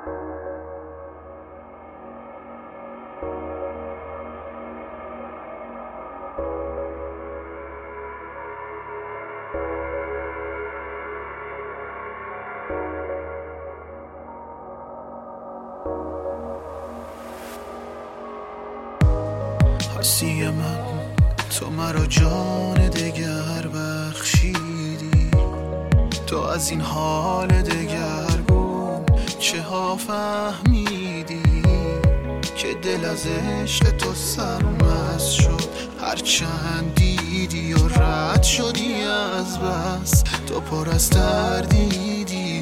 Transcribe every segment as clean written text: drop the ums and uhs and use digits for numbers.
هستی من، تو مرا جان دگر بخشیدی. تو از این حال دگرگون چه ها فهمیدی که دل از عشق تو سرمست شد. هرچند دیدی و رد شدی از بس، تو پر از تردیدی.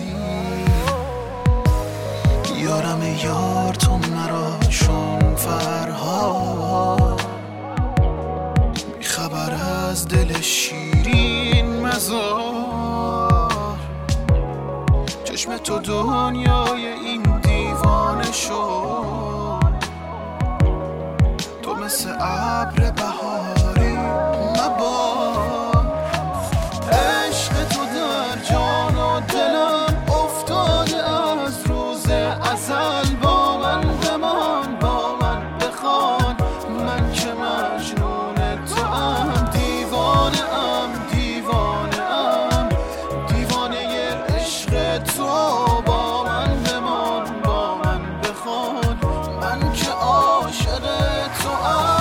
یارم یار تو مرا چون فرهاد، خبر از دل شیرین مزار. چشم تو دنیای این دیوانه شد. تو مثل ابر بهاری مبار. عشق تو در جان و دلم افتاده از روز ازل. با من بمان، با من بخوان، من که مجنون تو ام. دیوانه ام، دیوانه ام، دیوانه عشق تو. با من بمان، با من بخوان، من که عاشق تو ام.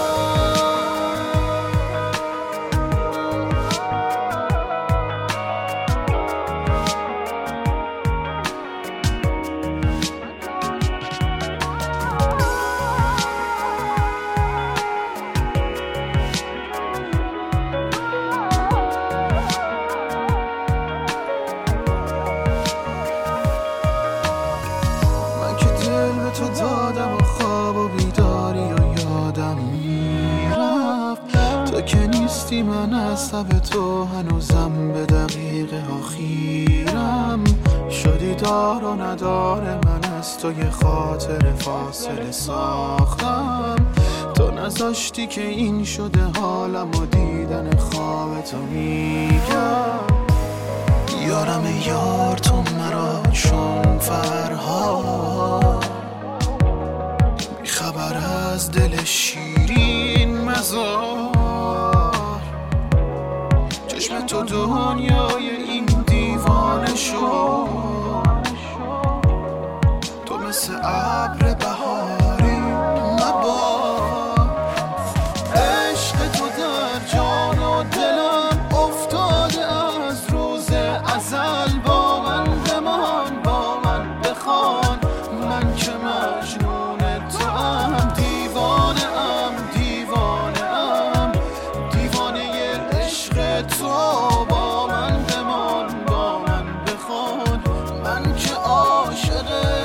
تو دادم و خواب و بیداری و یادم میرفت. تو که نیستی من از لب تو هنوزم به دقیقه ها خیرم. شدی دار و ندار من از تو یه خاطر فاصله ساختم. تو نذاشتی که این شده حالم و دیدن خواب تو میگم. یارم یار تو مرا چون فرهاد، خبر از دل شیرین مزار. چشم تو دنیای این دیوانه شد. تو مثل ابر بهاری مبار. عشق تو در جان و دلم افتاده از روز ازل. با من بمان، با من بخوان، من که مجنون تو ام. دیوانه ام، دیوانه ام، دیوانه عشق تو. با من بمان، با من بخوان، من که عاشق